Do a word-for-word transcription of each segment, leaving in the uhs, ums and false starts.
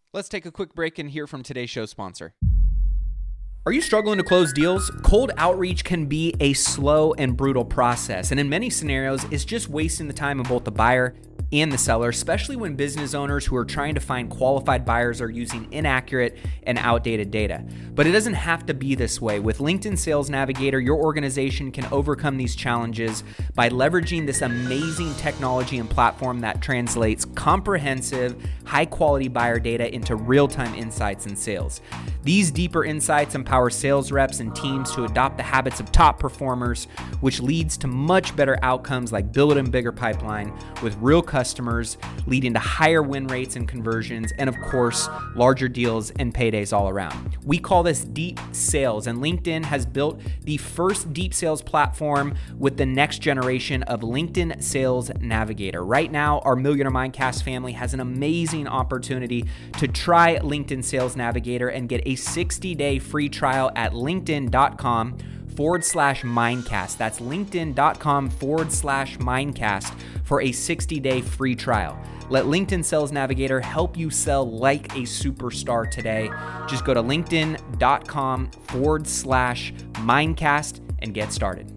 Let's take a quick break and hear from today's show sponsor. Are you struggling to close deals? Cold outreach can be a slow and brutal process, and in many scenarios, it's just wasting the time of both the buyer and the seller, especially when business owners who are trying to find qualified buyers are using inaccurate and outdated data. But it doesn't have to be this way. With LinkedIn Sales Navigator, your organization can overcome these challenges by leveraging this amazing technology and platform that translates comprehensive, high-quality buyer data into real-time insights in sales. These deeper insights empower sales reps and teams to adopt the habits of top performers, which leads to much better outcomes like building a bigger pipeline with real customers, leading to higher win rates and conversions, and of course, larger deals and paydays all around. We call this deep sales, and LinkedIn has built the first deep sales platform with the next generation of LinkedIn Sales Navigator. Right now, our Millionaire Mindcast family has an amazing opportunity to try LinkedIn Sales Navigator and get a sixty-day free trial at linkedin.com forward slash Mindcast. That's linkedin.com forward slash Mindcast for a sixty-day free trial. Let LinkedIn Sales Navigator help you sell like a superstar today. Just go to linkedin.com forward slash Mindcast and get started.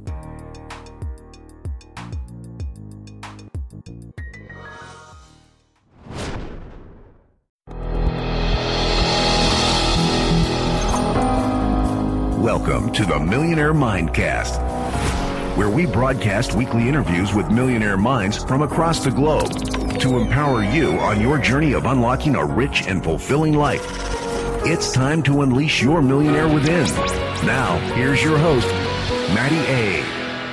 Welcome to the Millionaire Mindcast, where we broadcast weekly interviews with millionaire minds from across the globe to empower you on your journey of unlocking a rich and fulfilling life. It's time to unleash your millionaire within. Now, here's your host, Matty A.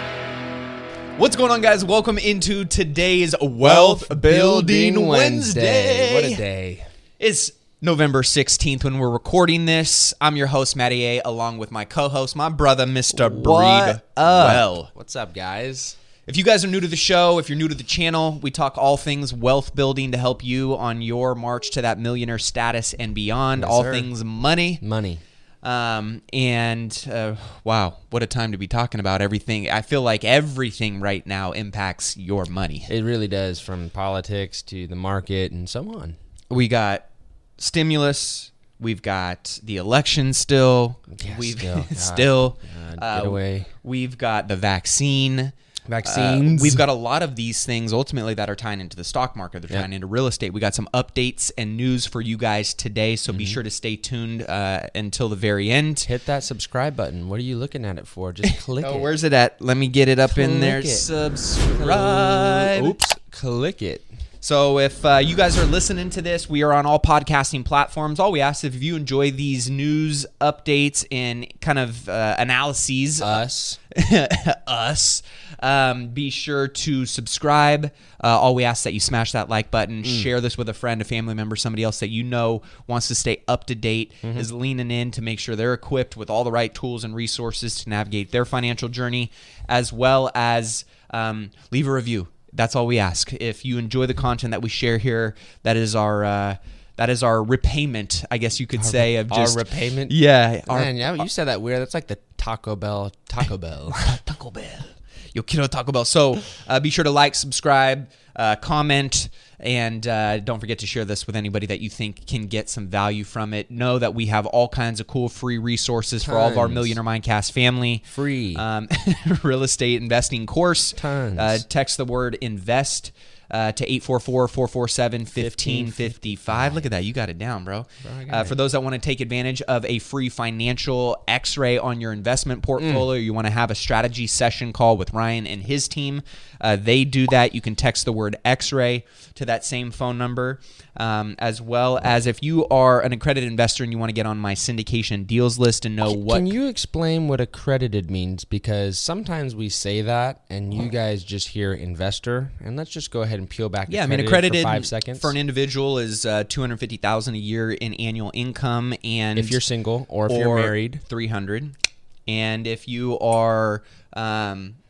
What's going on, guys? Welcome into today's Wealth, Wealth Building, Building Wednesday. Wednesday. What a day. It's November sixteenth when we're recording this. I'm your host, Matty A, along with my co-host, my brother, Mister Breed. Well, what's up, guys? If you guys are new to the show, if you're new to the channel, we talk all things wealth building to help you on your march to that millionaire status and beyond. Yes, all sir. things money. Money. Um, and uh, wow, what a time to be talking about everything. I feel like everything right now impacts your money. It really does, from politics to the market and so on. We got stimulus, we've got the election still, yeah, we've still, still God, uh, get away. We've got the vaccine, vaccines. Uh, we've got a lot of these things ultimately that are tying into the stock market. They're yep. tying into real estate. We got some updates and news for you guys today, so mm-hmm. be sure to stay tuned uh, until the very end. Hit that subscribe button. What are you looking at it for? Just click oh, it. Where's it at? Let me get it up click in there. It. Subscribe. Oops. Click it. So if uh, you guys are listening to this, we are on all podcasting platforms. All we ask, if you enjoy these news updates and kind of uh, analyses, us, us, um, be sure to subscribe. Uh, all we ask that you smash that like button, mm. share this with a friend, a family member, somebody else that you know wants to stay up to date, mm-hmm. is leaning in to make sure they're equipped with all the right tools and resources to navigate their financial journey, as well as um, leave a review. That's all we ask. If you enjoy the content that we share here, that is our uh, that is our repayment, I guess you could our, say, of just our repayment. Yeah, our, man. Yeah, you said that weird. That's like the Taco Bell. Taco Bell. Taco Bell. Yo quiero Taco Bell. So uh, be sure to like, subscribe, uh, comment, and uh, don't forget to share this with anybody that you think can get some value from it. Know that we have all kinds of cool free resources Tons. for all of our Millionaire Mindcast family. Free. Um, real estate investing course. Tons. Uh, text the word invest uh, to eight four four, four four seven, one five five five. Look at that. You got it down, bro. bro uh, for those that want to take advantage of a free financial x-ray on your investment portfolio, mm. you want to have a strategy session call with Ryan and his team, uh, they do that. You can text the word x-ray to that same phone number, um, as well as if you are an accredited investor and you want to get on my syndication deals list and know can, what... Can you explain what accredited means? Because sometimes we say that and you guys just hear investor, and let's just go ahead and peel back. Yeah, I mean, accredited for five seconds. For an individual is uh, two hundred fifty thousand dollars a year in annual income, and if you're single or if or you're married, three hundred. And if you are um,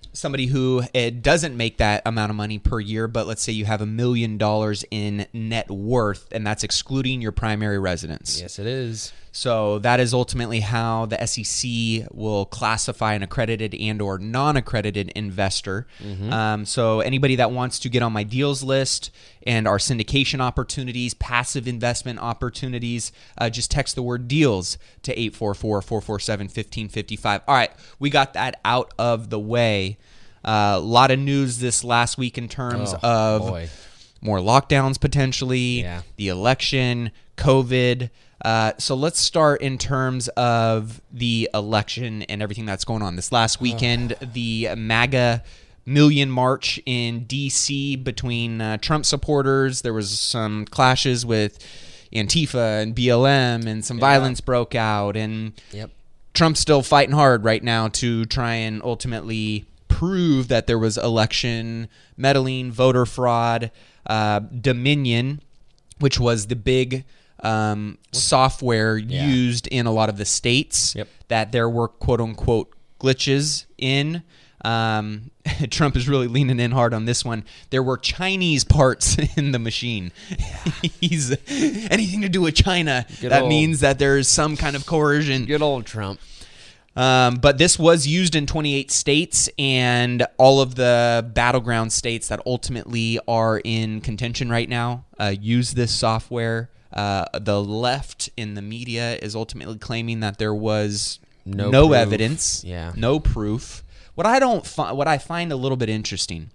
somebody who it doesn't make that amount of money per year, but let's say you have a million dollars in net worth, and that's excluding your primary residence. Yes, it is. So that is ultimately how the S E C will classify an accredited and or non-accredited investor. Mm-hmm. Um, so anybody that wants to get on my deals list and our syndication opportunities, passive investment opportunities, uh, just text the word deals to eight four four, four four seven, one five five five. All right, we got that out of the way. A uh, lot of news this last week in terms oh, of boy. more lockdowns potentially, yeah. the election, COVID. Uh, so let's start in terms of the election and everything that's going on. This last weekend, oh. the MAGA Million March in D C between uh, Trump supporters. There was some clashes with Antifa and B L M, and some yeah. violence broke out. And yep. Trump's still fighting hard right now to try and ultimately prove that there was election meddling, voter fraud. Uh, Dominion, which was the big um, software yeah. used in a lot of the states yep. that there were quote unquote glitches in. Um, Trump is really leaning in hard on this one. There were Chinese parts in the machine. Yeah. He's anything to do with China. Good that old, means that there's some kind of coercion. Good old Trump. Um, but this was used in twenty-eight states, and all of the battleground states that ultimately are in contention right now uh, use this software. Uh, the left in the media is ultimately claiming that there was no, no proof. evidence, yeah. no proof. What I don't, fi- what I find a little bit interesting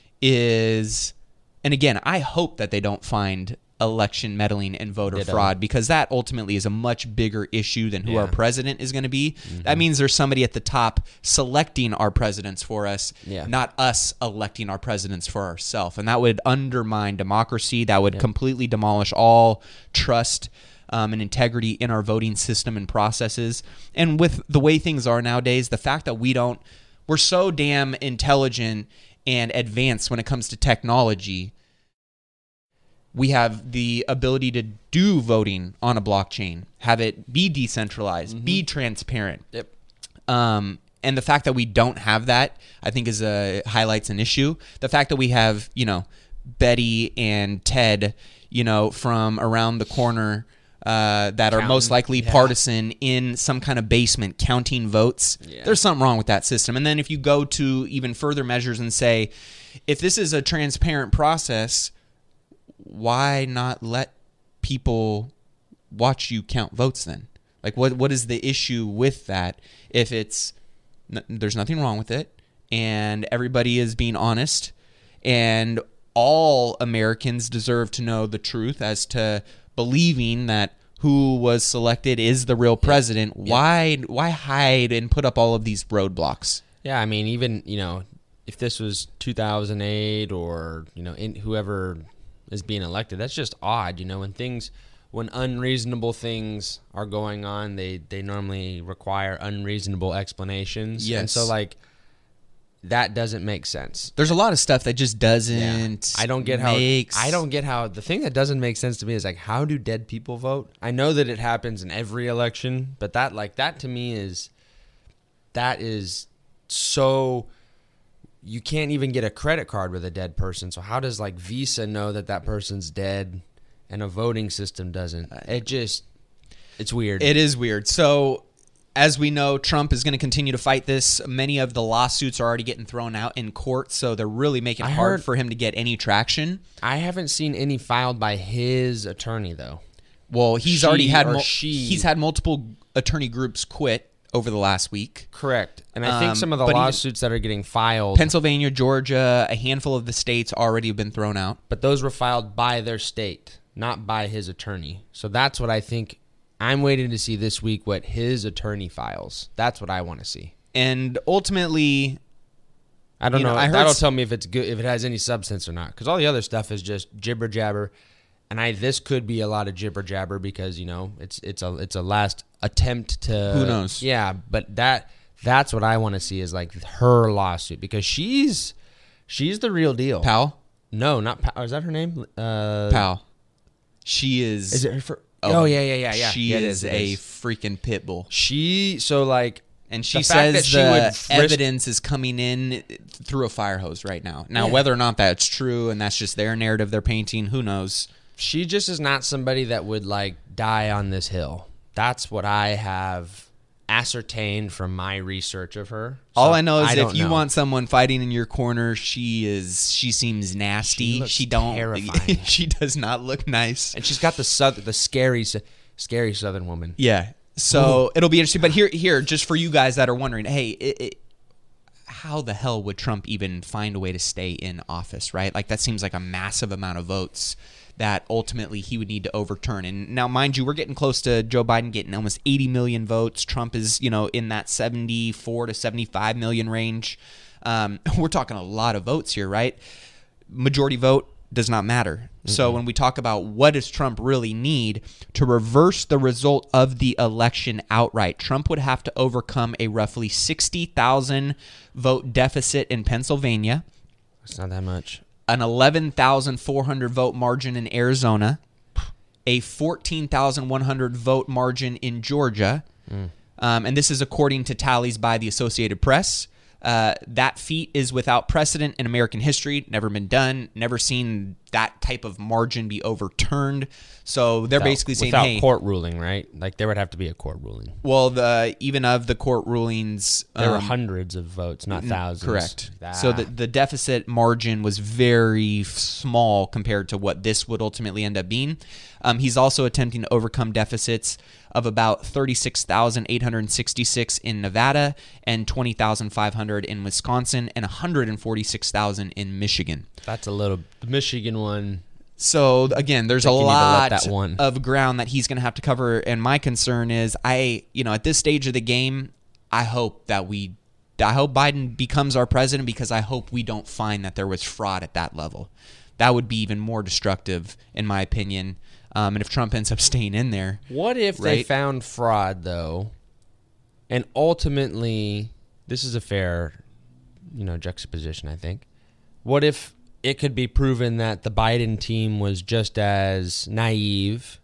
is, and again, I hope that they don't find election meddling and voter Ditto. fraud, because that ultimately is a much bigger issue than who yeah. our president is going to be. Mm-hmm. That means there's somebody at the top selecting our presidents for us, yeah. not us electing our presidents for ourselves. And that would undermine democracy. That would yep. completely demolish all trust um, and integrity in our voting system and processes. And with the way things are nowadays, the fact that we don't, we're so damn intelligent and advanced when it comes to technology. We have the ability to do voting on a blockchain, have it be decentralized, mm-hmm. be transparent. Yep. Um, and the fact that we don't have that, I think, is a highlights an issue. The fact that we have, you know, Betty and Ted, you know, from around the corner uh, that Counting. are most likely yeah. partisan in some kind of basement counting votes. Yeah. There's something wrong with that system. And then if you go to even further measures and say, if this is a transparent process, why not let people watch you count votes then? Like, what what is the issue with that? If it's n- there's nothing wrong with it, and everybody is being honest, and all Americans deserve to know the truth as to believing that who was selected is the real president. Yep. Why why hide and put up all of these roadblocks? Yeah, I mean, even, you know, if this was two thousand eight or, you know, in, whoever is being elected, that's just odd, you know, when things, when unreasonable things are going on, they, they normally require unreasonable explanations. Yes. And so, like, that doesn't make sense. There's a lot of stuff that just doesn't Yeah. I don't get how makes... I don't get how the thing that doesn't make sense to me is, like, how do dead people vote? I know that it happens in every election, but that, like, that to me is, that is so, you can't even get a credit card with a dead person. So how does, like, Visa know that that person's dead and a voting system doesn't? It just, it's weird. It is weird. So, as we know, Trump is going to continue to fight this. Many of the lawsuits are already getting thrown out in court, so they're really making it I hard heard- for him to get any traction. I haven't seen any filed by his attorney, though. Well, he's She already had or mul- she. he's had multiple attorney groups quit over the last week. Correct. And I think Um, some of the but even- lawsuits that are getting filed, Pennsylvania, Georgia, a handful of the states already have been thrown out. but those were filed by their state, not by his attorney. So that's what I think. I'm waiting to see this week what his attorney files. That's what I want to see. And ultimately, I don't You know. know, I heard That'll s- tell me if it's good, if it has any substance or not. Because all the other stuff is just jibber jabber, and I this could be a lot of jibber jabber because, you know, it's it's a it's a last attempt to. Who knows? Yeah, but that that's what I want to see is like her lawsuit because she's she's the real deal. Powell, No, not Powell. Is that her name? Uh, Powell, she is. Is it her? For, oh, yeah, yeah, yeah, yeah. She Yeah, it is, it a is. freaking pit bull. She so like And she The fact says that she the would risk- evidence is coming in through a fire hose right now. Now, Yeah. whether or not that's true and that's just their narrative they're painting, who knows? She just is not somebody that would like die on this hill. That's what I have ascertained from my research of her. All So, I know is don't if you know. want someone fighting in your corner, she is. She seems nasty. She looks She don't. terrifying. She does not look nice. and she's got the south, the scary, scary Southern woman. Yeah. So it'll be interesting. But here, here, just for you guys that are wondering, hey, it, it, how the hell would Trump even find a way to stay in office, right? Like that seems like a massive amount of votes that ultimately he would need to overturn. And now, mind you, we're getting close to Joe Biden getting almost eighty million votes. Trump is, you know, in that seventy-four to seventy-five million range. Um, we're talking a lot of votes here, right? Majority vote does not matter. Mm-hmm. So when we talk about what does Trump really need to reverse the result of the election outright, Trump would have to overcome a roughly sixty thousand vote deficit in Pennsylvania. It's not that much. An eleven thousand four hundred vote margin in Arizona, a fourteen thousand one hundred vote margin in Georgia, mm. um, and this is according to tallies by the Associated Press. Uh, that feat is without precedent in American history, never been done, never seen that type of margin be overturned. So they're without, basically saying, without hey, court ruling, right? Like there would have to be a court ruling. well, the even of the court rulings, There um, were hundreds of votes, not thousands. Correct. Ah. So the, the deficit margin was very f- small compared to what this would ultimately end up being. Um, he's also attempting to overcome deficits of about thirty-six thousand eight hundred sixty-six in Nevada and twenty thousand five hundred in Wisconsin and one hundred forty-six thousand in Michigan. That's a little. The Michigan one. So again, there's a think you need to let lot that one. of ground that he's going to have to cover. And my concern is, I, you know, at this stage of the game, I hope that we, I hope Biden becomes our president because I hope we don't find that there was fraud at that level. That would be even more destructive, in my opinion. Um, and if Trump ends up staying in there, What if they Right. found fraud though, and ultimately, this is a fair, you know, juxtaposition. I think. What if it could be proven that the Biden team was just as naive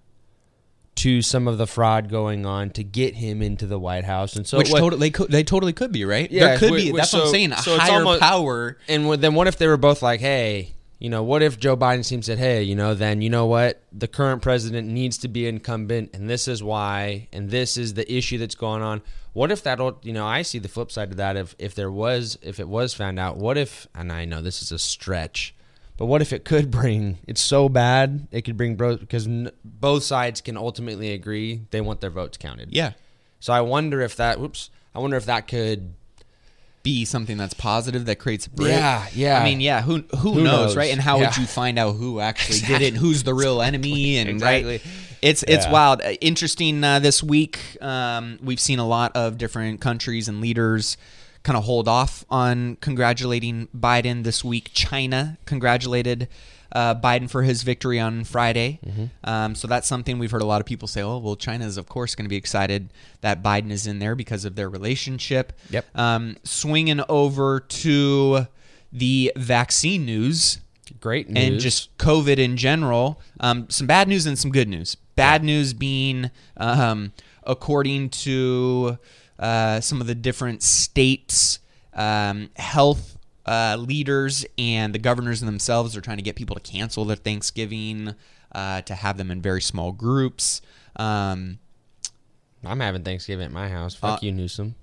to some of the fraud going on to get him into the White House, and so which what, totally could, they totally could be, right? Yeah, there could wh- be. wh- That's what I'm so- saying. A so it's higher almost- power. And what- then what if they were both like, hey, you know, what if Joe Biden's team said, hey, you know, then you know what? The current president needs to be incumbent, and this is why, and this is the issue that's going on. What if that, you know, I see the flip side of that. If, if there was, if it was found out, what if, and I know this is a stretch, but what if it could bring, it's so bad, it could bring, bro, because n- both sides can ultimately agree they want their votes counted. Yeah. So I wonder if that, whoops, I wonder if that could Be something that's positive that creates a bridge. Yeah, yeah. I mean, yeah. Who who, Who knows, knows? right? And how Yeah. would you find out who actually did it? And who's the real enemy? And Exactly. right, it's it's Yeah. wild. Uh, Interesting. Uh, this week, um, we've seen a lot of different countries and leaders kind of hold off on congratulating Biden. This week, China congratulated uh, Biden for his victory on Friday. Mm-hmm. Um, so that's something we've heard a lot of people say, oh, well, China is, of course, going to be excited that Biden is in there because of their relationship. Yep. Um, swinging over to the vaccine news Great news. and just COVID in general. Um, some bad news and some good news. Bad news being, um, according to uh, some of the different states' um, health uh, leaders and the governors themselves are trying to get people to cancel their Thanksgiving, uh, to have them in very small groups. Um, I'm having Thanksgiving at my house. Fuck Uh, you, Newsom.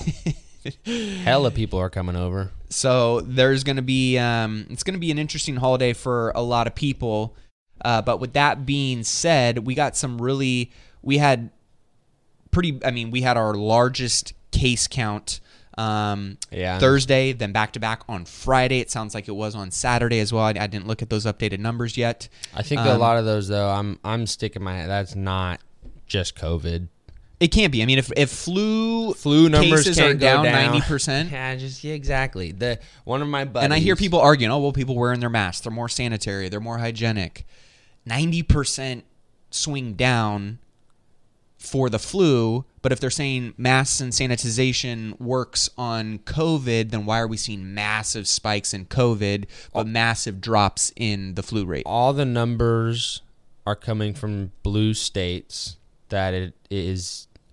Hella people are coming over. So there's going to be, um, it's going to be an interesting holiday for a lot of people. Uh, but with that being said, we got some really, we had pretty, I mean, we had our largest case count um, Yeah. Thursday, then back to back on Friday. It sounds like it was on Saturday as well. I, I didn't look at those updated numbers yet. I think Um, a lot of those though, I'm I'm sticking my head. That's not just COVID. It can't be. I mean, if, if flu, Flu numbers cases can't are go down down. ninety percent. Yeah, just yeah, exactly. The one of my buddies. And I hear people arguing, oh, well, people wearing their masks. They're more sanitary. They're more hygienic. ninety percent swing down for the flu. But if they're saying masks and sanitization works on COVID, then why are we seeing massive spikes in COVID, but massive drops in the flu rate? all the numbers are coming from blue states that it is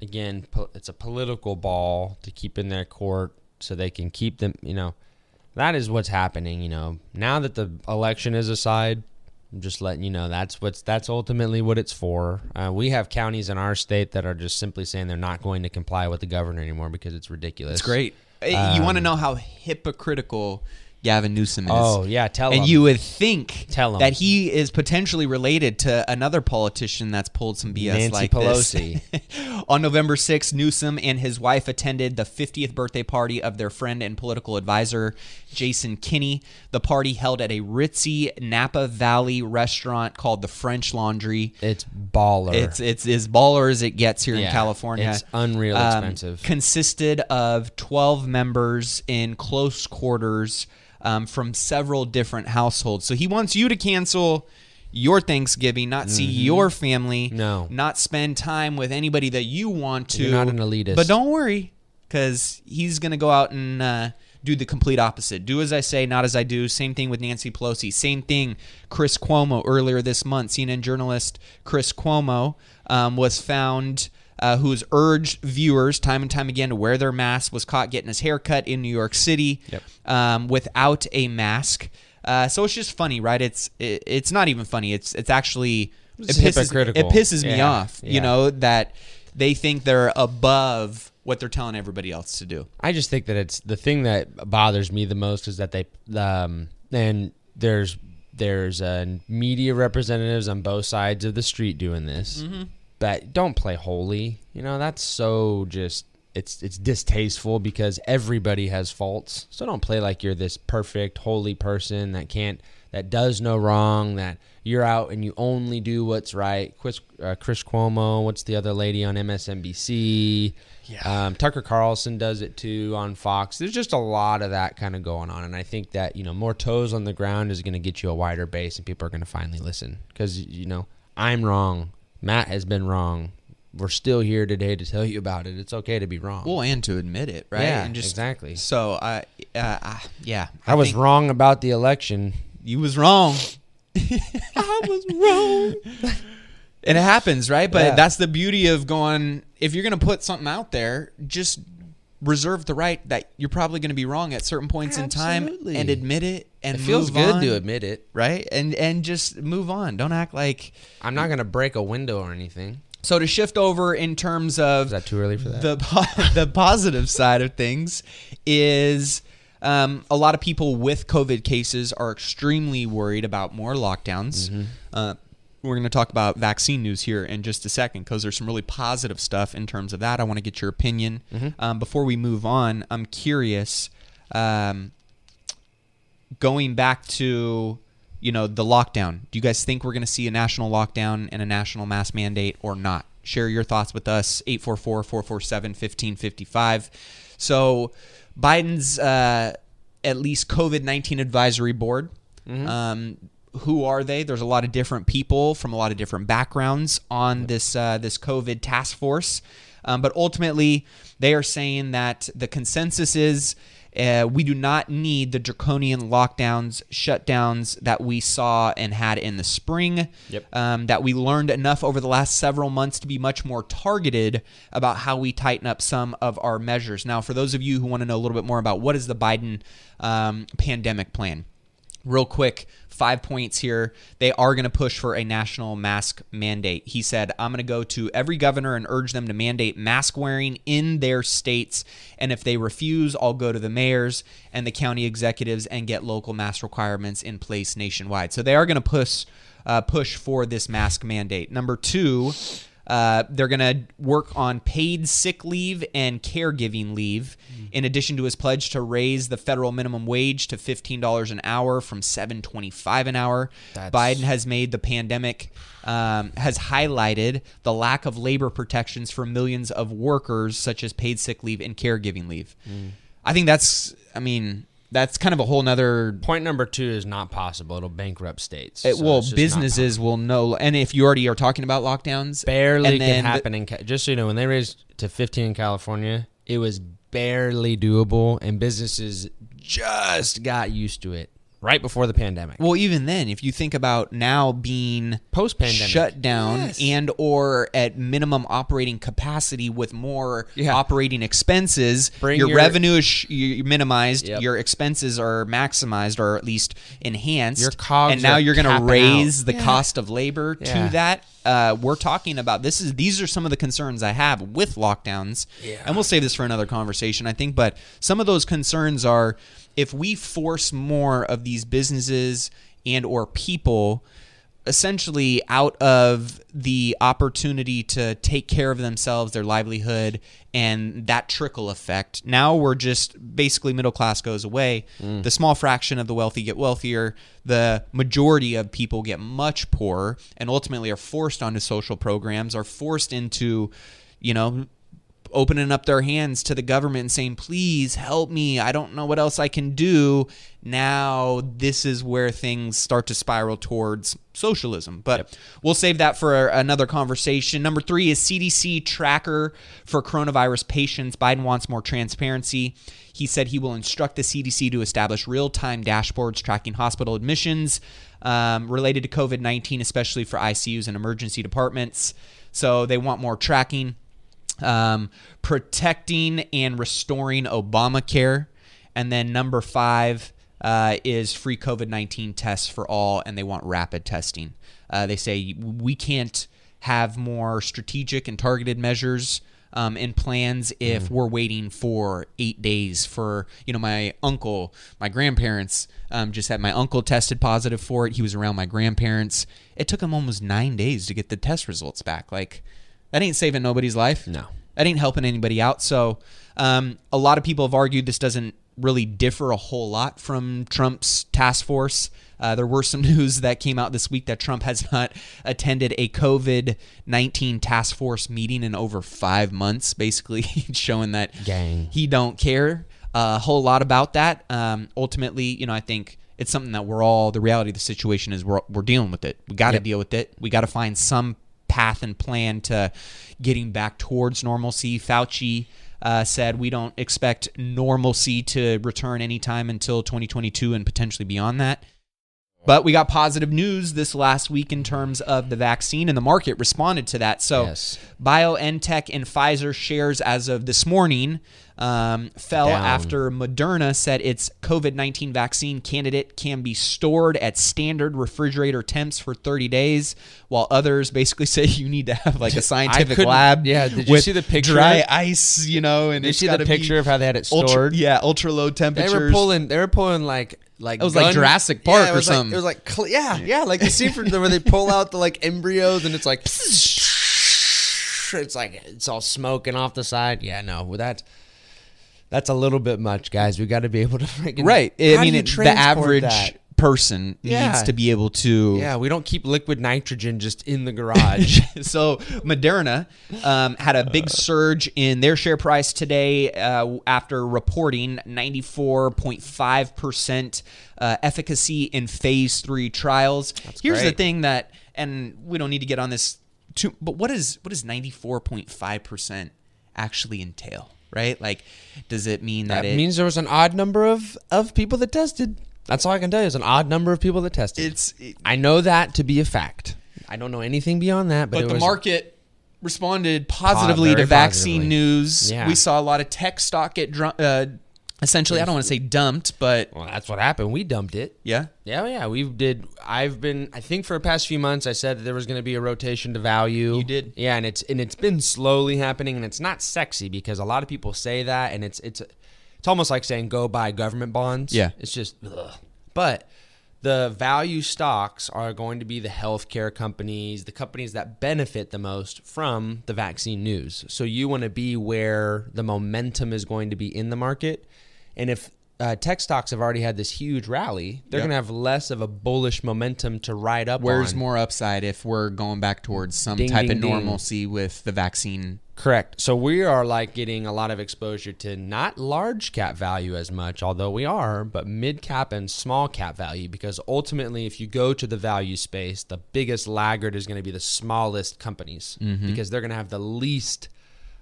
again, po- it's a political ball to keep in their court so they can keep them, you know. That is what's happening, you know. Now that the election is aside, I'm just letting you know that's what's that's ultimately what it's for. Uh, we have counties in our state that are just simply saying they're not going to comply with the governor anymore because it's ridiculous. It's great. Um, you want to know how hypocritical Gavin Newsom is? Oh, yeah, tell and him. And you would think tell him. that he is potentially related to another politician that's pulled some B S Nancy like Pelosi. this. On November sixth, Newsom and his wife attended the fiftieth birthday party of their friend and political advisor, Jason Kinney. The party held at a ritzy Napa Valley restaurant called the French Laundry. It's baller. It's it's as baller as it gets here yeah, in California. It's unreal Um, expensive. Consisted of twelve members in close quarters um, from several different households. So he wants you to cancel your Thanksgiving, not see Mm-hmm. your family, No. not spend time with anybody that you want to. You're not an elitist. But don't worry, because he's going to go out and uh, do the complete opposite. Do as I say, not as I do. Same thing with Nancy Pelosi. Same thing, Chris Cuomo earlier this month. C N N journalist Chris Cuomo um, was found, uh, who has urged viewers time and time again to wear their masks, was caught getting his hair cut in New York City Yep. um, without a mask. Uh, so it's just funny, right? It's it, it's not even funny. It's it's actually It's it pisses, hypocritical. it pisses me Yeah, off. You yeah. know, that they think they're above what they're telling everybody else to do. I just think that it's the thing that bothers me the most is that they um and there's there's uh, media representatives on both sides of the street doing this, Mm-hmm. but don't play holy. You know, that's so just it's it's distasteful because everybody has faults. So don't play like you're this perfect holy person that can't that does no wrong, that you're out and you only do what's right. Chris, uh, Chris Cuomo, what's the other lady on M S N B C? Yeah. Um, Tucker Carlson does it too on Fox. There's just a lot of that kind of going on, and I think that, you know, more toes on the ground is going to get you a wider base, and people are going to finally listen because, you know, I'm wrong. Matt has been wrong. We're still here today to tell you about it. It's okay to be wrong. Well, and to admit it, right? Yeah, and just, exactly. So, uh, uh, uh, yeah. I, was think wrong about the election. You was wrong. I was wrong. And it happens, right? But Yeah. that's the beauty of going, if you're going to put something out there, just reserve the right that you're probably going to be wrong at certain points Absolutely. in time and admit it and It feels move good on, to admit it. right? And and just move on. Don't act like. I'm not going to break a window or anything. So to shift over in terms of Is that too early for that? the po- the positive side of things is um, a lot of people with COVID cases are extremely worried about more lockdowns. Mm-hmm. Uh, we're going to talk about vaccine news here in just a second because there's some really positive stuff in terms of that. I want to get your opinion. Mm-hmm. Um, before we move on, I'm curious, um, going back to, you know, the lockdown. Do you guys think we're going to see a national lockdown and a national mask mandate or not? Share your thoughts with us, eight four four, four four seven, one five five five. So Biden's uh, at least COVID nineteen advisory board. Mm-hmm. Um, who are they? There's a lot of different people from a lot of different backgrounds on this uh, this COVID task force. Um, but ultimately, they are saying that the consensus is uh, we do not need the draconian lockdowns, shutdowns that we saw and had in the spring. Yep. Um, that we learned enough over the last several months to be much more targeted about how we tighten up some of our measures. Now, for those of you who want to know a little bit more about what is the Biden um, pandemic plan, real quick, five points here. They are going to push for a national mask mandate. He said, I'm going to go to every governor and urge them to mandate mask wearing in their states. And if they refuse, I'll go to the mayors and the county executives and get local mask requirements in place nationwide. So they are going to push, uh, push for this mask mandate. Number two, Uh, they're going to work on paid sick leave and caregiving leave, in addition to his pledge to raise the federal minimum wage to fifteen dollars an hour from seven twenty-five an hour. That's- Biden has made the pandemic, um, has highlighted the lack of labor protections for millions of workers, such as paid sick leave and caregiving leave. Mm. I think that's, I mean, that's kind of a whole nother. Point number two is not possible. It'll bankrupt states. It, So well, it's just not businesses will know, and if you already are talking about lockdowns, barely and then can the- happen in Ca- just so you know, when they raised to fifteen in California, it was barely doable, and businesses just got used to it right before the pandemic. Well, even then, if you think about now being Post-pandemic. shut down Yes. and or at minimum operating capacity with more Yeah. operating expenses, Bring your, your- revenue is sh- you minimized, Yep. your expenses are maximized or at least enhanced. Your cogs and now are you're going to capping raise out. the Yeah. cost of labor Yeah. to that. Uh, we're talking about this is these are some of the concerns I have with lockdowns, Yeah. and we'll save this for another conversation, I think. But some of those concerns are if we force more of these businesses and or people essentially out of the opportunity to take care of themselves, their livelihood, and that trickle effect. Now we're just basically middle class goes away. Mm. The small fraction of the wealthy get wealthier. The majority of people get much poorer and ultimately are forced onto social programs, are forced into, you know, opening up their hands to the government and saying, please help me. I don't know what else I can do. Now, this is where things start to spiral towards socialism. But yep. we'll save that for another conversation. Number three is C D C tracker for coronavirus patients. Biden wants more transparency. He said he will instruct the C D C to establish real-time dashboards tracking hospital admissions um, related to COVID nineteen, especially for I C Us and emergency departments. So they want more tracking. Um, protecting and restoring Obamacare. And then number five uh, is free COVID nineteen tests for all, and they want rapid testing. Uh, they say we can't have more strategic and targeted measures um, and plans if mm. we're waiting for eight days for, you know, my uncle, my grandparents um, just had my uncle tested positive for it. He was around my grandparents. It took him almost nine days to get the test results back. Like, that ain't saving nobody's life. No. That ain't helping anybody out. So um, a lot of people have argued this doesn't really differ a whole lot from Trump's task force. Uh, there were some news that came out this week that Trump has not attended a COVID nineteen task force meeting in over five months, basically showing that Gang. he don't care a whole lot about that. Um, ultimately, you know, I think it's something that we're all, the reality of the situation is we're, we're dealing with it. We got to yep. deal with it. We got to find some path and plan to getting back towards normalcy. Fauci uh, said we don't expect normalcy to return anytime until twenty twenty-two and potentially beyond that. But we got positive news this last week in terms of the vaccine, and the market responded to that. So yes. BioNTech and Pfizer shares as of this morning um, fell Down. after Moderna said its COVID nineteen vaccine candidate can be stored at standard refrigerator temps for thirty days, while others basically say you need to have like a scientific lab. Yeah, did you with see the picture? Dry ice, you know, and did you it's see the picture of how they had it stored? Ultra, yeah, ultra low temperatures. They were pulling. They were pulling like. Like it was gun. like Jurassic Park yeah, or like, something. It was like, cl- yeah, yeah, like the scene from the, where they pull out the like embryos and it's like, it's like it's all smoking off the side. Yeah, no, well, that that's a little bit much, guys. We got to be able to freaking right. I mean, it, the average that? person yeah. needs to be able to. Yeah, we don't keep liquid nitrogen just in the garage. So Moderna um, had a big surge in their share price today uh, after reporting ninety-four point five percent uh, efficacy in phase three trials. That's Here's great. the thing that, and we don't need to get on this too, but what is what does ninety-four point five percent actually entail, right? Like, does it mean that, that it means there was an odd number of, of people that tested? That's all I can tell you is an odd number of people that tested. It's. It, I know that to be a fact. I don't know anything beyond that, but, but it the was, market responded positively very to vaccine positively. news. Yeah. We saw a lot of tech stock get dr- uh, essentially. I don't want to say dumped, but well, that's what happened. We dumped it. Yeah, yeah, yeah. We did. I've been. I think for the past few months, I said that there was going to be a rotation to value. You did. Yeah, and it's and it's been slowly happening, and it's not sexy because a lot of people say that, and it's it's it's almost like saying go buy government bonds. Yeah, it's just. Ugh. But the value stocks are going to be the healthcare companies, the companies that benefit the most from the vaccine news. So you want to be where the momentum is going to be in the market. And if uh, tech stocks have already had this huge rally, they're yep. going to have less of a bullish momentum to ride up Where's on. more upside if we're going back towards some Ding, type ding, of ding. normalcy with the vaccine? Correct. So we are like getting a lot of exposure to not large cap value as much, although we are, but mid cap and small cap value, because ultimately if you go to the value space, the biggest laggard is going to be the smallest companies mm-hmm. because they're going to have the least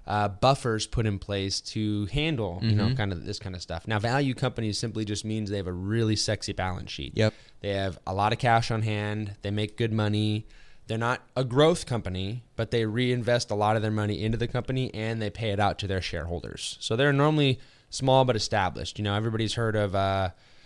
uh, buffers put in place to handle, you know, kind of this kind of stuff. Now, value companies simply just means they have a really sexy balance sheet. Yep. They have a lot of cash on hand. They make good money. They're not a growth company, but they reinvest a lot of their money into the company and they pay it out to their shareholders. So they're normally small but established. You know, everybody's heard of, uh,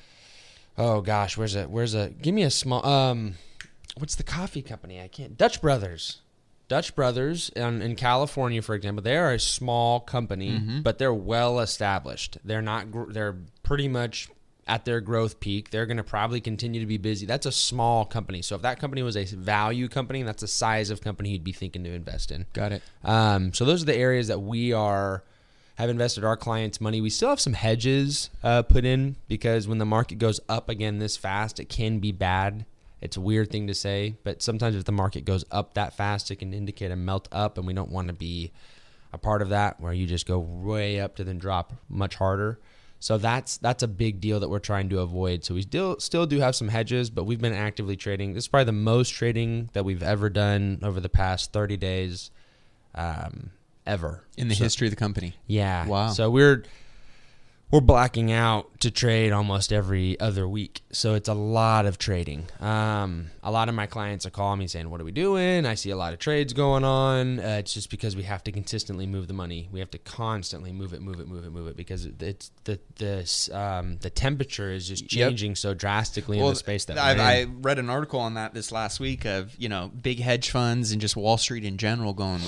oh gosh, where's a, where's a, give me a small, um, what's the coffee company? I can't, Dutch Brothers. Dutch Brothers in, in California, for example, they are a small company, mm-hmm. but they're well established. They're not, gr- they're pretty much at their growth peak. They're going to probably continue to be busy. That's a small company. So if that company was a value company, that's the size of company you'd be thinking to invest in. Got it. Um, so those are the areas that we are have invested our clients' money. We still have some hedges uh, put in because when the market goes up again this fast, it can be bad. It's a weird thing to say, but sometimes if the market goes up that fast, it can indicate a melt up, and we don't want to be a part of that where you just go way up to then drop much harder. So that's that's a big deal that we're trying to avoid. So we still still do have some hedges, but we've been actively trading. This is probably the most trading that we've ever done over the past thirty days, um, ever in the so, history of the company. Yeah. Wow. So we're we're blacking out to trade almost every other week. So it's a lot of trading. Um, a lot of my clients are calling me saying, what are we doing? I see a lot of trades going on. Uh, it's just because we have to consistently move the money. We have to constantly move it, move it, move it, move it, because it's the the um, the temperature is just changing yep. so drastically well, in the space that I, we're in. I read an article on that this last week of, you know, big hedge funds and just Wall Street in general going,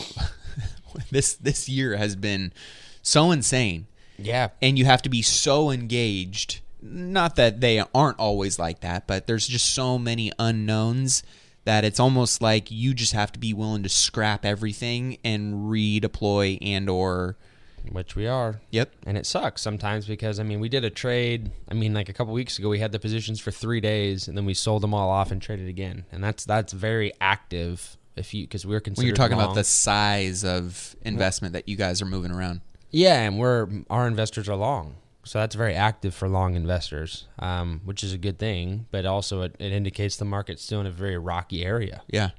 this this year has been so insane. Yeah. And you have to be so engaged. Not that they aren't always like that, but there's just so many unknowns that it's almost like you just have to be willing to scrap everything and redeploy and or... Which we are. Yep. And it sucks sometimes because, I mean, we did a trade. I mean, like a couple weeks ago, we had the positions for three days, and then we sold them all off and traded again. And that's that's very active if you because we're considered when you're talking long. about the size of investment well, that you guys are moving around. Yeah, and we're our investors are long, so that's very active for long investors, um, which is a good thing. But also, it, it indicates the market's still in a very rocky area. Yeah.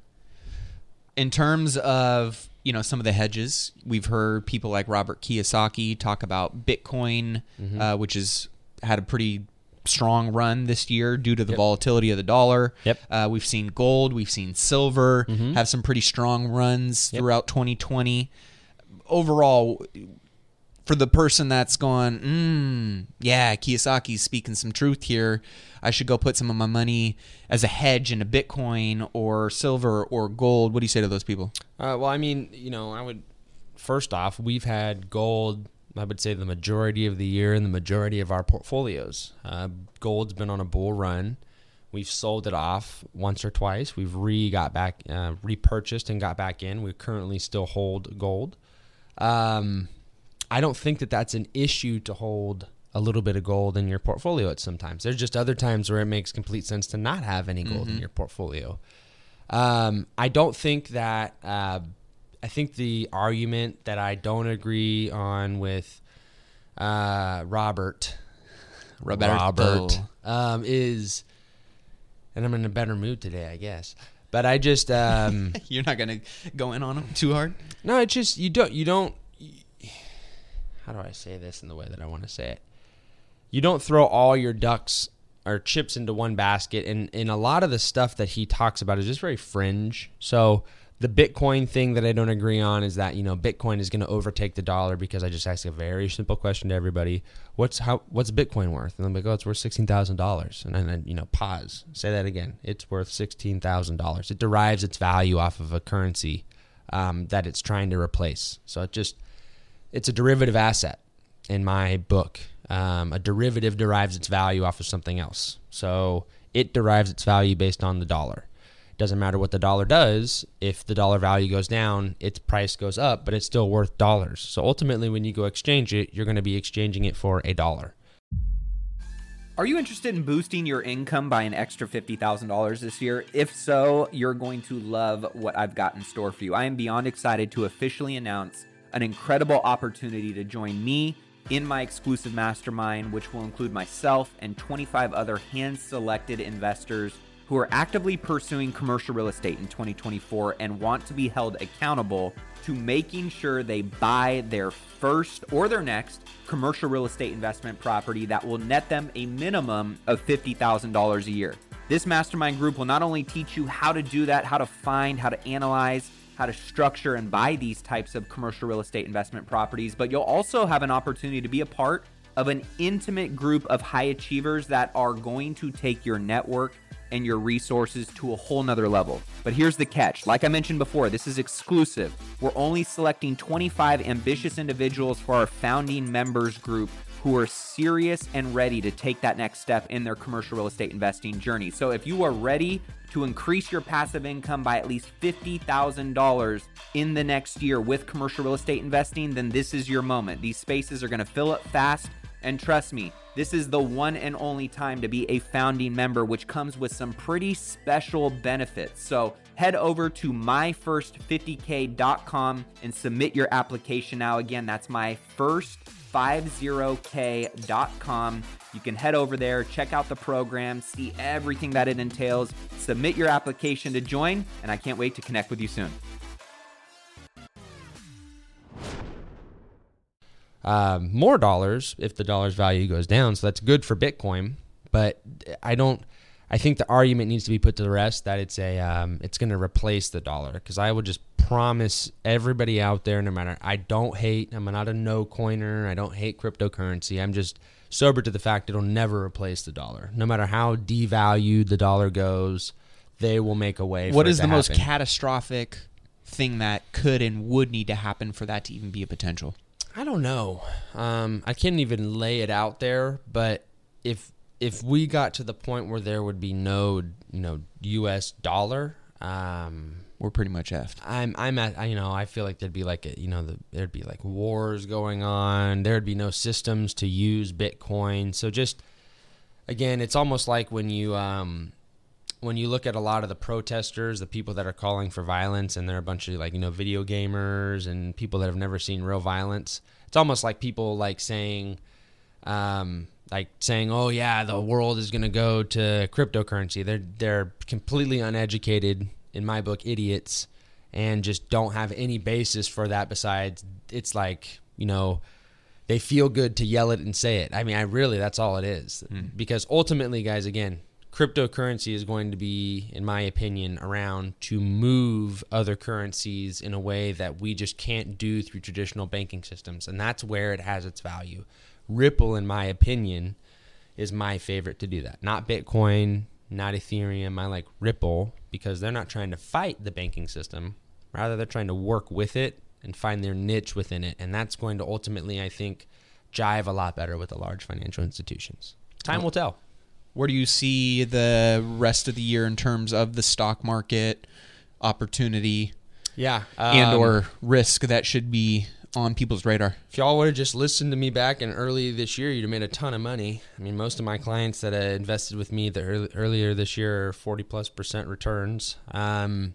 In terms of you know some of the hedges, we've heard people like Robert Kiyosaki talk about Bitcoin, mm-hmm. uh, which has had a pretty strong run this year due to the yep. volatility of the dollar. Yep. Uh, we've seen gold, we've seen silver mm-hmm. have some pretty strong runs yep. throughout twenty twenty. Overall, for the person that's going, mm, yeah, Kiyosaki's speaking some truth here, I should go put some of my money as a hedge into Bitcoin or silver or gold. What do you say to those people? Uh, well, I mean, you know, I would, first off, we've had gold, I would say the majority of the year and the majority of our portfolios. Uh, gold's been on a bull run. We've sold it off once or twice. We've re got back, uh, repurchased and got back in. We currently still hold gold. Um, I don't think that that's an issue to hold a little bit of gold in your portfolio at sometimes. There's just other times where it makes complete sense to not have any gold mm-hmm. in your portfolio. Um, I don't think that, uh, I think the argument that I don't agree on with uh, Robert, Roberto. Robert um, is, and I'm in a better mood today, I guess. But I just um, you're not gonna go in on him too hard. No, it's just you don't you don't. How do I say this in the way that I want to say it? You don't throw all your ducks or chips into one basket, and and a lot of the stuff that he talks about is just very fringe. So the Bitcoin thing that I don't agree on is that, you know, Bitcoin is going to overtake the dollar because I just asked a very simple question to everybody. What's how what's Bitcoin worth? And I'm like, oh, it's worth sixteen thousand dollars. And then, you know, pause. Say that again. It's worth sixteen thousand dollars. It derives its value off of a currency um, that it's trying to replace. So it just, it's a derivative asset in my book. Um, a derivative derives its value off of something else. So it derives its value based on the dollar. Doesn't matter what the dollar does. If the dollar value goes down, its price goes up, but it's still worth dollars. So ultimately, when you go exchange it, you're going to be exchanging it for a dollar. Are you interested in boosting your income by an extra fifty thousand dollars this year? If so, you're going to love what I've got in store for you. I am beyond excited to officially announce an incredible opportunity to join me in my exclusive mastermind, which will include myself and twenty-five other hand-selected investors who are actively pursuing commercial real estate in twenty twenty-four and want to be held accountable to making sure they buy their first or their next commercial real estate investment property that will net them a minimum of fifty thousand dollars a year. This mastermind group will not only teach you how to do that, how to find, how to analyze, how to structure and buy these types of commercial real estate investment properties, but you'll also have an opportunity to be a part of an intimate group of high achievers that are going to take your network and your resources to a whole nother level. But here's the catch. Like I mentioned before, this is exclusive. We're only selecting twenty-five ambitious individuals for our founding members group who are serious and ready to take that next step in their commercial real estate investing journey. So if you are ready to increase your passive income by at least fifty thousand dollars in the next year with commercial real estate investing, then this is your moment. These spaces are gonna fill up fast, and trust me, this is the one and only time to be a founding member, which comes with some pretty special benefits. So head over to my first fifty K dot com and submit your application now. Again, that's my first fifty K dot com. You can head over there, check out the program, see everything that it entails, submit your application to join, and I can't wait to connect with you soon. Um, more dollars if the dollar's value goes down. So that's good for Bitcoin. But I don't, I think the argument needs to be put to the rest that it's a, um, it's going to replace the dollar. Because I would just promise everybody out there, no matter, I don't hate, I'm not a no coiner, I don't hate cryptocurrency. I'm just sober to the fact it'll never replace the dollar. No matter how devalued the dollar goes, they will make a way for What it is to the most happen. catastrophic thing that could and would need to happen for that to even be a potential? I don't know. Um, I can't even lay it out there, but if if we got to the point where there would be no, you know, U S dollar, um, We're pretty much effed. I'm I'm at I- you know I feel like there'd be like a, you know the, there'd be like wars going on. There'd be no systems to use Bitcoin. So just again, it's almost like when you um when you look at a lot of the protesters, the people that are calling for violence, and they're a bunch of like, you know, video gamers and people that have never seen real violence. It's almost like people like saying, um, like saying, oh yeah, the world is going to go to cryptocurrency. They're, they're completely uneducated, in my book, idiots, and just don't have any basis for that besides it's like, you know, they feel good to yell it and say it. I mean, I really, that's all it is. Mm. Because ultimately, guys, again, cryptocurrency is going to be, in my opinion, around to move other currencies in a way that we just can't do through traditional banking systems. And that's where it has its value. Ripple, in my opinion, is my favorite to do that. Not Bitcoin, not Ethereum. I like Ripple because they're not trying to fight the banking system. Rather, they're trying to work with it and find their niche within it. And that's going to ultimately, I think, jive a lot better with the large financial institutions. Time will tell. Where do you see the rest of the year in terms of the stock market opportunity yeah, um, and or risk that should be on people's radar? If y'all would have just listened to me back in early this year, you'd have made a ton of money. I mean, most of my clients that uh, invested with me the early, earlier this year are forty plus percent returns. Um,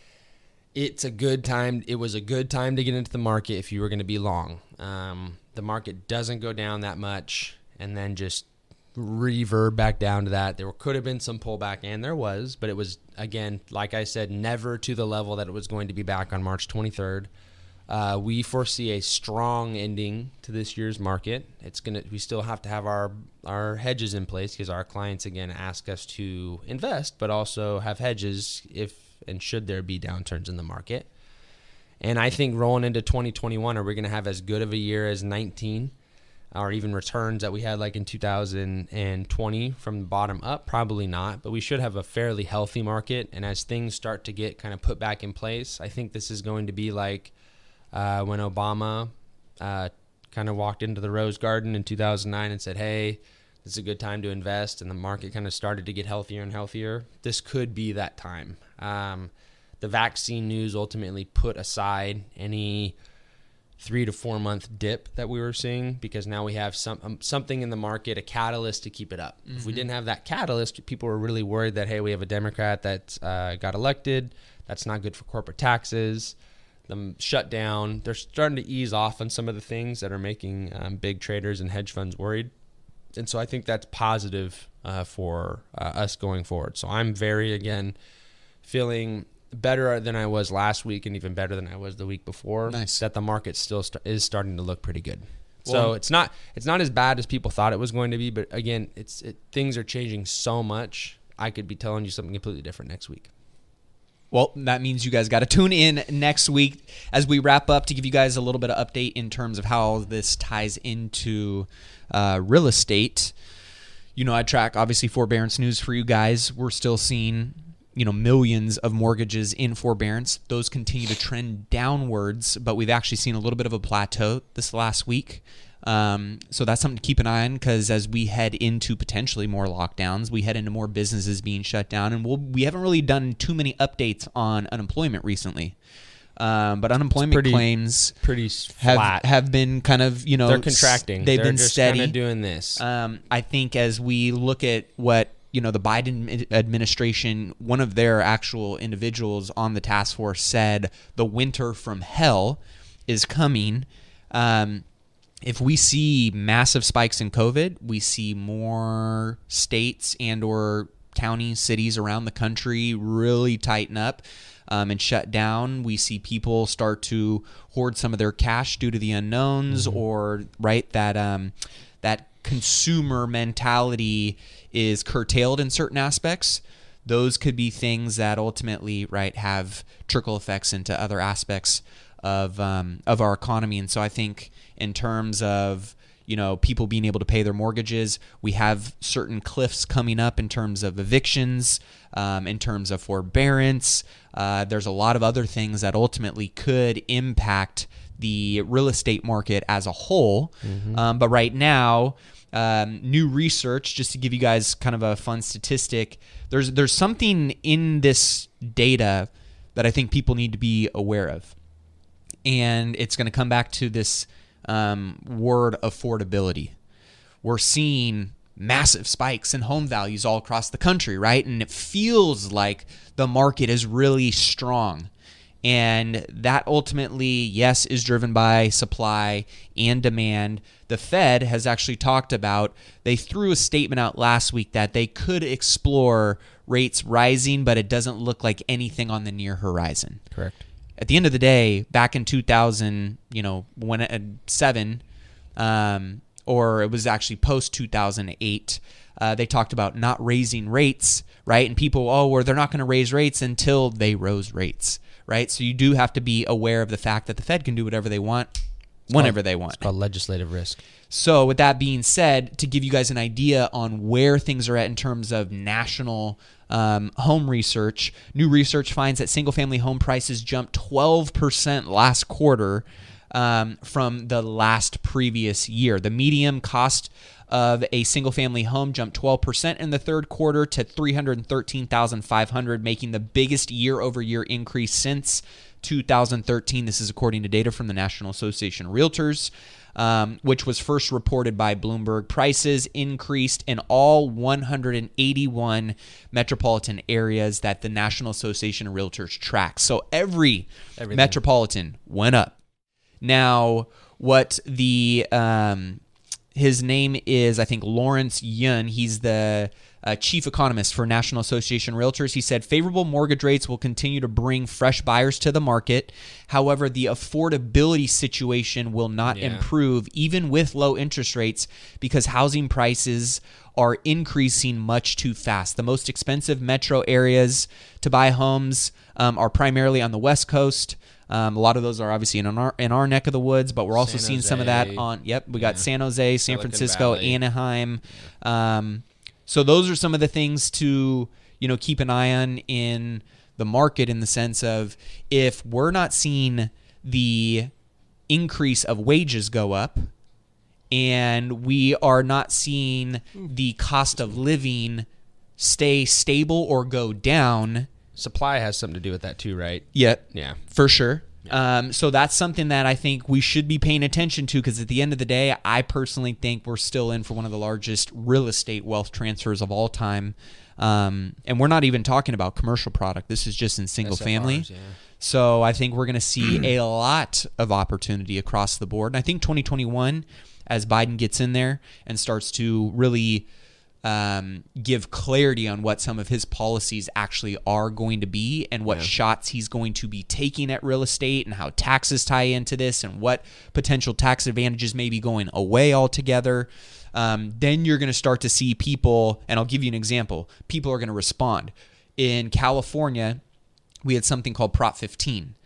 it's a good time. It was a good time to get into the market if you were going to be long. Um, the market doesn't go down that much and then just reverb back down to that. There could have been some pullback, and there was, but it was, again, like I said, never to the level that it was going to be back on March twenty-third. Uh, we foresee a strong ending to this year's market. It's gonna. We still have to have our our hedges in place because our clients again ask us to invest, but also have hedges if and should there be downturns in the market. And I think rolling into twenty twenty-one, are we going to have as good of a year as nineteen? Or even returns that we had like in two thousand twenty from the bottom up? Probably not, but we should have a fairly healthy market. And as things start to get kind of put back in place, I think this is going to be like uh, when Obama uh, kind of walked into the Rose Garden in two thousand nine and said, hey, this is a good time to invest, and the market kind of started to get healthier and healthier. This could be that time. Um, the vaccine news ultimately put aside any three to four month dip that we were seeing because now we have some um, something in the market, a catalyst to keep it up. Mm-hmm. If we didn't have that catalyst, people were really worried that, hey, we have a Democrat that uh, got elected. That's not good for corporate taxes. The shutdown, they're starting to ease off on some of the things that are making um, big traders and hedge funds worried. and so I think that's positive uh, for uh, us going forward. So I'm very, again, feeling better than I was last week and even better than I was the week before. Nice. That the market still st- is starting to look pretty good. Well, so it's not it's not as bad as people thought it was going to be, but again, it's it, things are changing so much. I could be telling you something completely different next week. Well, that means you guys got to tune in next week as we wrap up to give you guys a little bit of update in terms of how this ties into uh, real estate. You know, I track obviously forbearance news for you guys. We're still seeing, you know, millions of mortgages in forbearance. Those continue to trend downwards, but we've actually seen a little bit of a plateau this last week. Um, so that's something to keep an eye on, because as we head into potentially more lockdowns, we head into more businesses being shut down, and we'll, we haven't really done too many updates on unemployment recently. Um, but unemployment pretty, claims pretty have flat. have been kind of, you know, They're contracting. They've They're been just steady. kind of doing this. Um, I think as we look at what, you know, the Biden administration, one of their actual individuals on the task force said, the winter from hell is coming. Um, if we see massive spikes in COVID, we see more states and or counties, cities around the country really tighten up um, and shut down. We see people start to hoard some of their cash due to the unknowns, mm-hmm. or right that um, that consumer mentality is curtailed in certain aspects. Those could be things that ultimately, right, have trickle effects into other aspects of um, of our economy. And so I think in terms of, you know, people being able to pay their mortgages, we have certain cliffs coming up in terms of evictions, um, in terms of forbearance. Uh, there's a lot of other things that ultimately could impact the real estate market as a whole. Mm-hmm. Um, but right now, um, new research, just to give you guys kind of a fun statistic, there's there's something in this data that I think people need to be aware of. And it's going to come back to this um, word affordability. We're seeing massive spikes in home values all across the country, right? And it feels like the market is really strong. And that ultimately, yes, is driven by supply and demand. The Fed has actually talked about, they threw a statement out last week that they could explore rates rising, but it doesn't look like anything on the near horizon. Correct. At the end of the day, back in two thousand, you know, when at seven, um, or it was actually post two thousand eight, uh, they talked about not raising rates, right? And people, oh, well, they're not going to raise rates until they rose rates, right? So you do have to be aware of the fact that the Fed can do whatever they want, whenever they want. It's called legislative risk. So with that being said, to give you guys an idea on where things are at in terms of national um, home research, new research finds that single-family home prices jumped twelve percent last quarter um, from the last previous year. The median cost of a single-family home jumped twelve percent in the third quarter to three hundred thirteen thousand five hundred dollars, making the biggest year-over-year increase since two thousand thirteen. This is according to data from the National Association of Realtors, um, which was first reported by Bloomberg. Prices increased in all one hundred eighty-one metropolitan areas that the National Association of Realtors tracks. So every Everything. metropolitan went up. Now, what the um, his name is, I think, Lawrence Yun. He's the Uh, chief economist for National Association of Realtors. He said favorable mortgage rates will continue to bring fresh buyers to the market. However, the affordability situation will not yeah. improve even with low interest rates because housing prices are increasing much too fast. The most expensive metro areas to buy homes um, are primarily on the West Coast. Um, a lot of those are obviously in our in our neck of the woods, but we're also San seeing Jose. some of that on. Yep, we got Yeah. San Jose, San Silicon Francisco, Valley. Anaheim. Yeah. Um, So those are some of the things to, you know, keep an eye on in the market, in the sense of if we're not seeing the increase of wages go up and we are not seeing the cost of living stay stable or go down. Supply has something to do with that too, right? Yeah, Yeah. for sure. Um, so that's something that I think we should be paying attention to, because at the end of the day, I personally think we're still in for one of the largest real estate wealth transfers of all time. Um, and we're not even talking about commercial product. This is just in single S F Rs, family. yeah. So I think we're going to see a lot of opportunity across the board. And I think twenty twenty-one as Biden gets in there and starts to really um, give clarity on what some of his policies actually are going to be and what yeah. shots he's going to be taking at real estate and how taxes tie into this and what potential tax advantages may be going away altogether. Um, then you're going to start to see people, and I'll give you an example, people are going to respond. In California, we had something called Prop fifteen.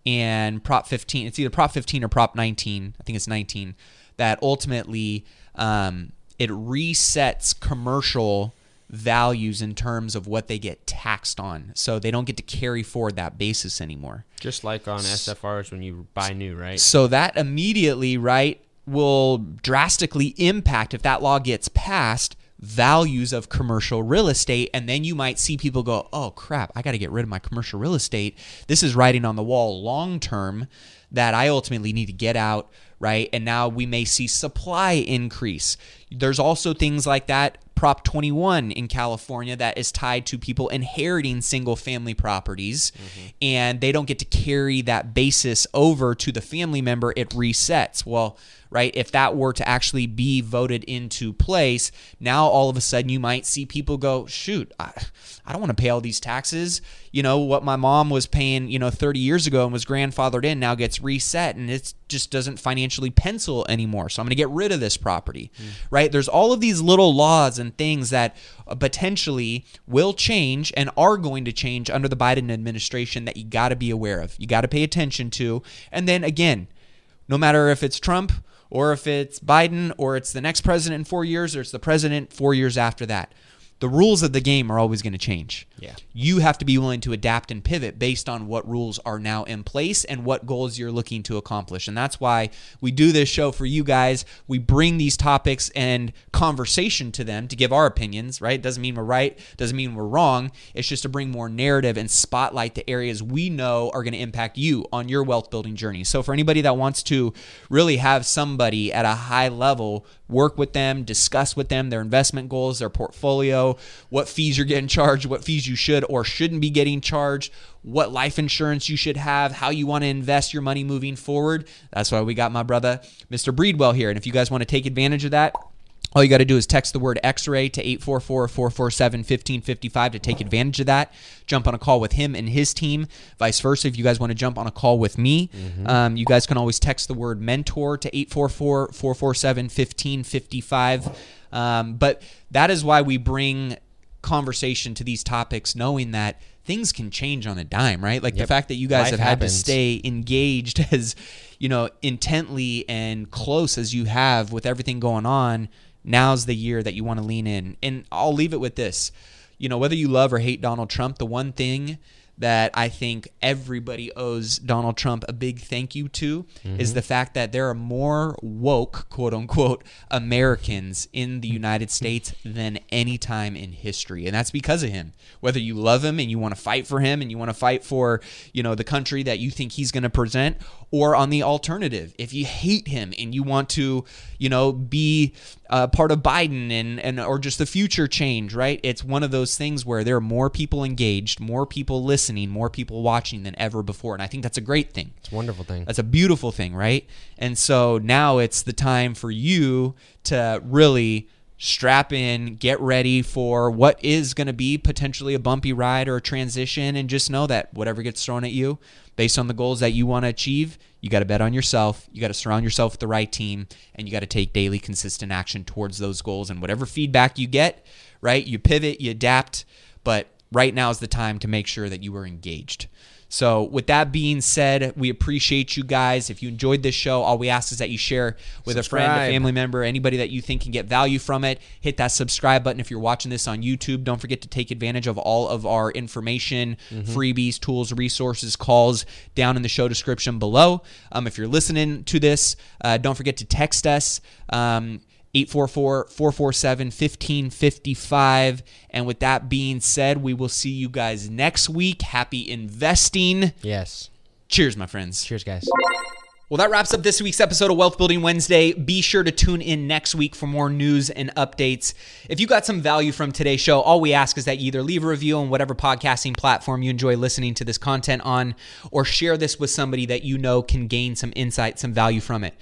And Prop fifteen, it's either Prop fifteen or Prop nineteen, I think it's nineteen, that ultimately um, it resets commercial values in terms of what they get taxed on. So they don't get to carry forward that basis anymore. Just like on S F Rs when you buy new, right? So that immediately, right, will drastically impact, if that law gets passed, values of commercial real estate. And then you might see people go, oh crap, I got to get rid of my commercial real estate. This is writing on the wall long term that I ultimately need to get out, right? And now we may see supply increase. There's also things like that, Prop twenty-one in California, that is tied to people inheriting single family properties, mm-hmm. and they don't get to carry that basis over to the family member. It resets. Well, right, if that were to actually be voted into place, now all of a sudden you might see people go, shoot, I, I don't want to pay all these taxes. You know, what my mom was paying, you know, thirty years ago and was grandfathered in now gets reset, and it just doesn't financially pencil anymore. So I'm going to get rid of this property, mm. right? There's all of these little laws and things that potentially will change and are going to change under the Biden administration that you got to be aware of. You got to pay attention to. And then again, no matter if it's Trump or if it's Biden or it's the next president in four years or it's the president four years after that, the rules of the game are always going to change. Yeah. You have to be willing to adapt and pivot based on what rules are now in place and what goals you're looking to accomplish. And that's why we do this show for you guys. We bring these topics and conversation to them to give our opinions, right? Doesn't mean we're right, doesn't mean we're wrong. It's just to bring more narrative and spotlight the areas we know are going to impact you on your wealth building journey. So for anybody that wants to really have somebody at a high level work with them, discuss with them their investment goals, their portfolio, what fees you're getting charged, what fees you should or shouldn't be getting charged, what life insurance you should have, how you want to invest your money moving forward. That's why we got my brother, Mister Breedwell, here. And if you guys want to take advantage of that, all you got to do is text the word X-ray to eight four four, four four seven, one five five five to take advantage of that. Jump on a call with him and his team. Vice versa, if you guys want to jump on a call with me, mm-hmm. um, you guys can always text the word mentor to eight four four, four four seven, one five five five. Um, but that is why we bring conversation to these topics, knowing that things can change on a dime, right? Like yep. the fact that you guys Life have had happens. to stay engaged as, you know, intently and close as you have with everything going on. Now's the year that you want to lean in. And I'll leave it with this. You know, whether you love or hate Donald Trump, the one thing that I think everybody owes Donald Trump a big thank you to mm-hmm. is the fact that there are more woke, quote unquote, Americans in the United States than any time in history. And that's because of him. Whether you love him and you want to fight for him and you want to fight for, you know, the country that you think he's going to present, or on the alternative, if you hate him and you want to, you know, be uh, part of Biden and, and or just the future change, right? It's one of those things where there are more people engaged, more people listening, more people watching than ever before. And I think that's a great thing. It's a wonderful thing. That's a beautiful thing, right? And so now it's the time for you to really strap in, get ready for what is going to be potentially a bumpy ride or a transition, and just know that whatever gets thrown at you, based on the goals that you want to achieve, you got to bet on yourself, you got to surround yourself with the right team, and you got to take daily consistent action towards those goals. And whatever feedback you get, right, you pivot, you adapt, but right now is the time to make sure that you are engaged. So with that being said, we appreciate you guys. If you enjoyed this show, all we ask is that you share with subscribe. a friend, a family member, anybody that you think can get value from it. Hit that subscribe button. If you're watching this on YouTube, don't forget to take advantage of all of our information, mm-hmm. freebies, tools, resources, calls down in the show description below. Um, if you're listening to this, uh, don't forget to text us. Um, eight four four, four four seven, one five five five. And with that being said, we will see you guys next week. Happy investing. Yes. Cheers, my friends. Cheers, guys. Well, that wraps up this week's episode of Wealth Building Wednesday. Be sure to tune in next week for more news and updates. If you got some value from today's show, all we ask is that you either leave a review on whatever podcasting platform you enjoy listening to this content on, or share this with somebody that you know can gain some insight, some value from it.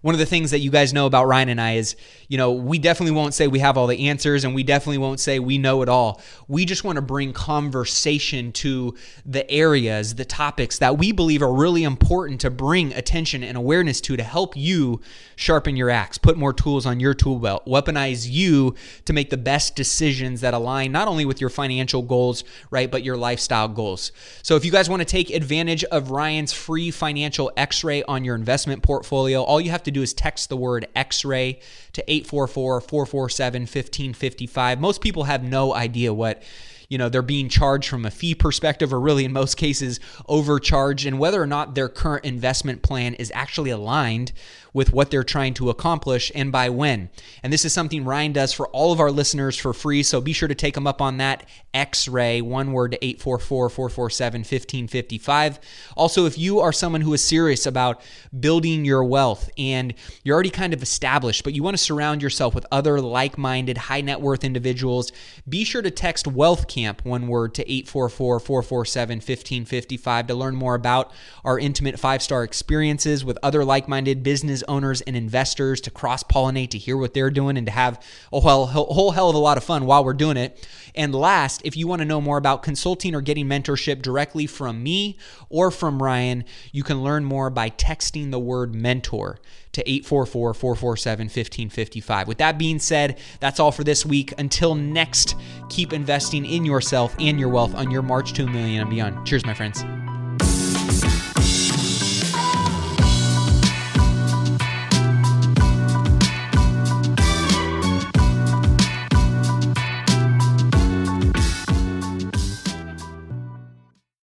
one of the things that you guys know about Ryan and I is, you know, we definitely won't say we have all the answers, and we definitely won't say we know it all. We just want to bring conversation to the areas, the topics that we believe are really important to bring attention and awareness to, to help you sharpen your axe, put more tools on your tool belt, weaponize you to make the best decisions that align not only with your financial goals, right, but your lifestyle goals. So if you guys want to take advantage of Ryan's free financial x-ray on your investment portfolio, all you have to do is text the word X-ray to eight four four, four four seven, one five five five. Most people have no idea what, you know, they're being charged from a fee perspective, or really in most cases overcharged, and whether or not their current investment plan is actually aligned with what they're trying to accomplish and by when. And this is something Ryan does for all of our listeners for free, so be sure to take them up on that. X-ray, one word, to eight four four, four four seven, one five five five. Also, if you are someone who is serious about building your wealth and you're already kind of established, but you want to surround yourself with other like-minded, high net worth individuals, be sure to text Wealth Camp, one word, to eight four four, four four seven, one five five five to learn more about our intimate five-star experiences with other like-minded business owners and investors, to cross-pollinate, to hear what they're doing, and to have a whole, whole hell of a lot of fun while we're doing it. And last, if you want to know more about consulting or getting mentorship directly from me or from Ryan, you can learn more by texting the word mentor to eight four four, four four seven, one five five five. With that being said, that's all for this week. Until next, keep investing in yourself and your wealth on your march to a million and beyond. Cheers, my friends.